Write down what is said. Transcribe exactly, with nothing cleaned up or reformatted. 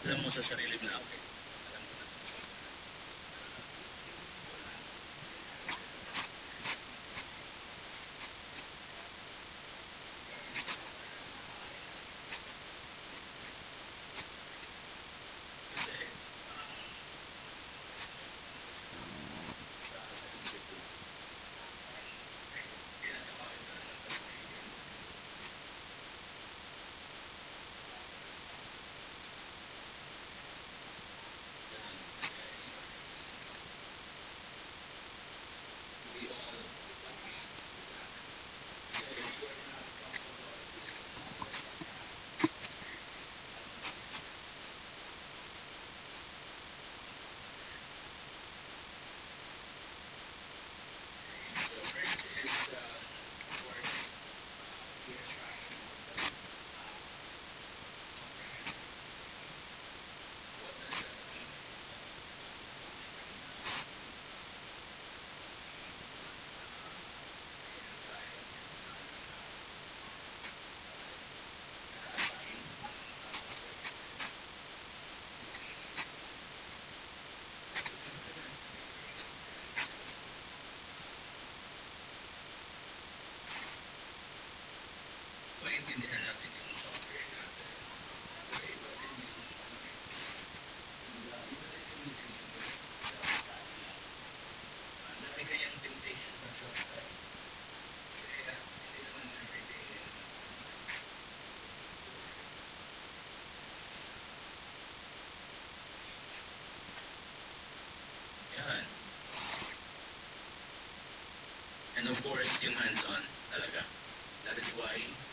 alam mo sa sarili mo na okay. Alam mo na. Kasi parang sa sa isip ko, ginagawa kita ng kaibigan. Ganun. Kasi we all agree to that. Kasi you are not comfortable with yourself. So first is, uh, of course, uh, we are trying our best to uh, comprehend what does that mean of uh, emotional mastery. Ayan tayo, nag, uh, nag-a-assign ng uh, questions to each student na nag-experience ito. Maintindihan natin yung software natin. Kasi iba din yung ano eh. Kumbaga, iba din yung mechanism ng self-study. Ang dami kayang temptation sa self-study. Kasi uh, hindi naman everyday eh, na natutulog. Yan. And of course, yung hands-on talaga. That is why